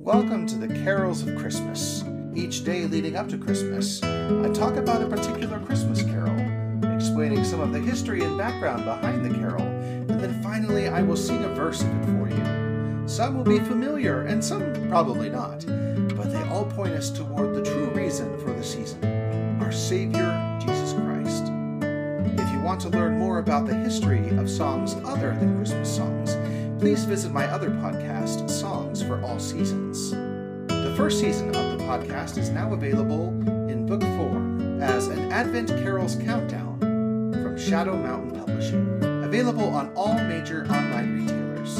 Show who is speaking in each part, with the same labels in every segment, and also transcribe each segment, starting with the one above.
Speaker 1: Welcome to the Carols of Christmas. Each day leading up to Christmas, I talk about a particular Christmas carol, explaining some of the history and background behind the carol, and then finally I will sing a verse of it for you. Some will be familiar and some probably not, but they all point us toward the true reason for the season, our Savior, Jesus Christ. If you want to learn more about the history of songs other than Christmas songs, please visit my other podcast, Songs for All Seasons. The first season of the podcast is now available in book form as an Advent Carols Countdown from Shadow Mountain Publishing, available on all major online retailers.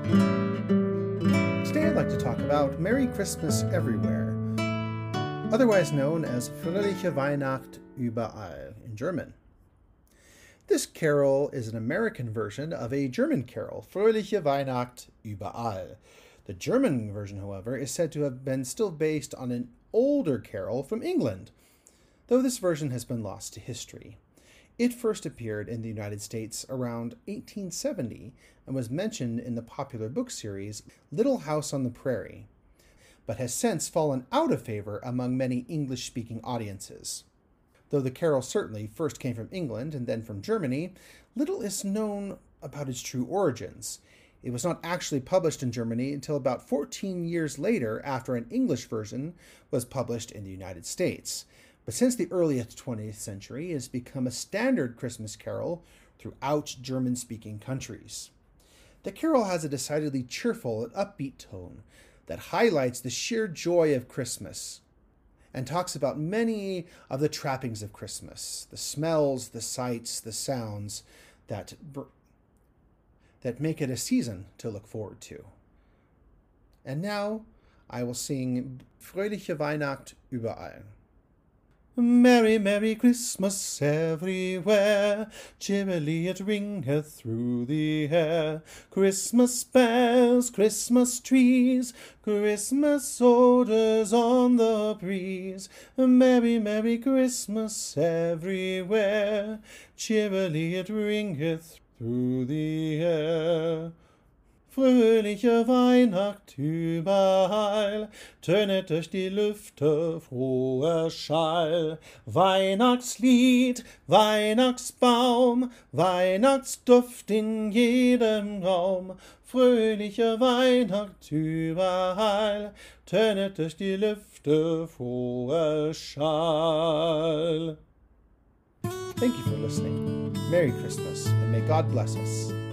Speaker 1: Today I'd like to talk about Merry Christmas Everywhere, otherwise known as Fröhliche Weihnacht überall in German. This carol is an American version of a German carol, Fröhliche Weihnacht überall. The German version, however, is said to have been still based on an older carol from England, though this version has been lost to history. It first appeared in the United States around 1870 and was mentioned in the popular book series Little House on the Prairie, but has since fallen out of favor among many English-speaking audiences. Though the carol certainly first came from England and then from Germany, little is known about its true origins. It was not actually published in Germany until about 14 years later after an English version was published in the United States. But since the early 20th century, it has become a standard Christmas carol throughout German-speaking countries. The carol has a decidedly cheerful and upbeat tone that highlights the sheer joy of Christmas, and talks about many of the trappings of Christmas, the smells, the sights, the sounds that make it a season to look forward to. And now I will sing Fröhliche Weihnacht überall. Merry, Merry Christmas everywhere, cheerily it ringeth through the air. Christmas bells, Christmas trees, Christmas odors on the breeze. Merry, Merry Christmas everywhere, cheerily it ringeth through the air. Fröhliche Weihnacht überall, tönet durch die Lüfte froher Schall. Weihnachtslied, Weihnachtsbaum, Weihnachtsduft in jedem Raum. Fröhliche Weihnacht überall, tönet durch die Lüfte froher Schall. Thank you for listening. Merry Christmas, and may God bless us.